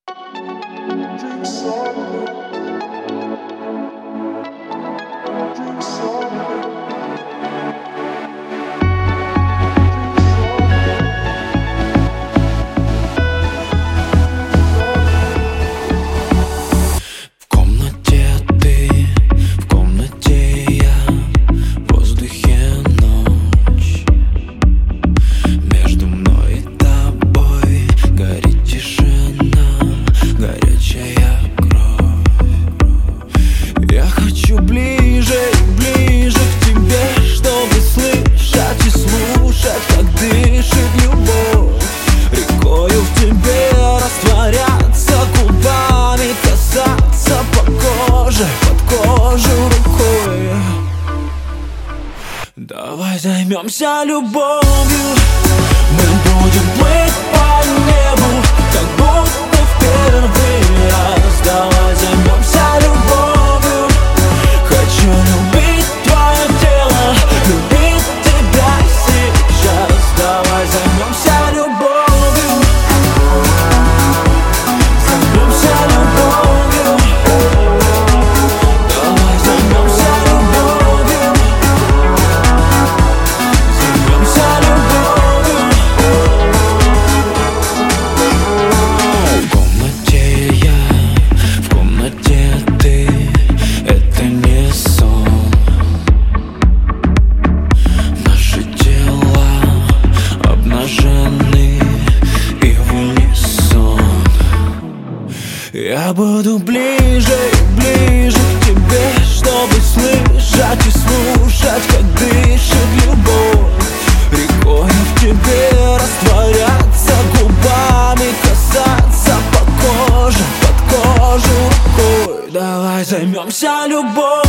В комнате ты, в комнате я, в воздухе ночь. Между мной и тобой горит тишина, горячая кровь. Я хочу ближе и ближе к тебе, чтобы слышать и слушать, как дышит любовь. Рекою в тебе растворяться, губами касаться по коже, под кожу рукой. Давай займемся любовью, мы будем плыть по небу, как будто в первый раз. Давай займемся любовью, хочу любить твое тело, любить тебя сейчас. Давай займемся любовью, займемся любовью. Давай займемся любовью, займемся любовью. В комнате я, в комнате ты, это не сон. Наши тела обнажены и в унисон. Я буду ближе и ближе к тебе, чтобы слышать и слушать, как дышит любовь. Рекою в тебе растворяться, губами касаться по коже, под кожу рукой. Давай займемся любовью.